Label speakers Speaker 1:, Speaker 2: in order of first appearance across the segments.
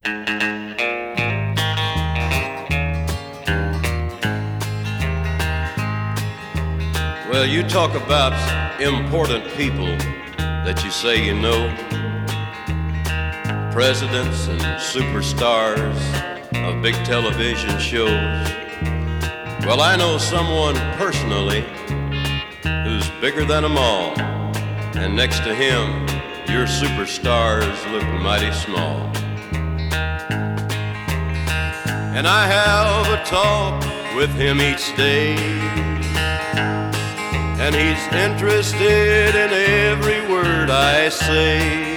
Speaker 1: Well, you talk about important people that you say you know, presidents and superstars of big television shows. Well, I know someone personally who's bigger than them all, and next to him, your superstars look mighty small. And I have a talk with him each day, and he's interested in every word I say.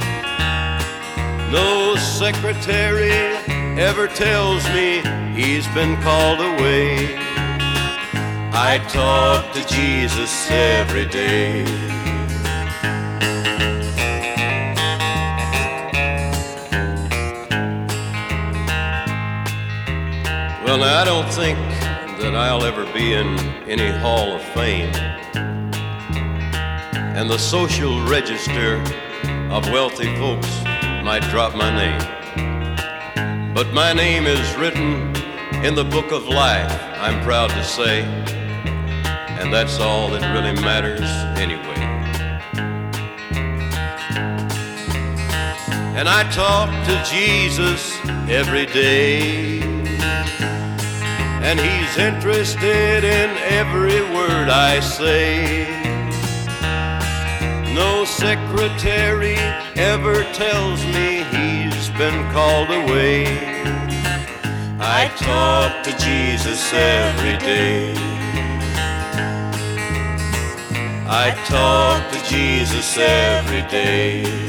Speaker 1: No secretary ever tells me he's been called away. I talk to Jesus every day. Well, now, I don't think that I'll ever be in any Hall of Fame, and the social register of wealthy folks might drop my name. But my name is written in the book of life, I'm proud to say, and that's all that really matters anyway. And I talk to Jesus every day, and he's interested in every word I say. No secretary ever tells me he's been called away. I talk to Jesus every day. I talk to Jesus every day.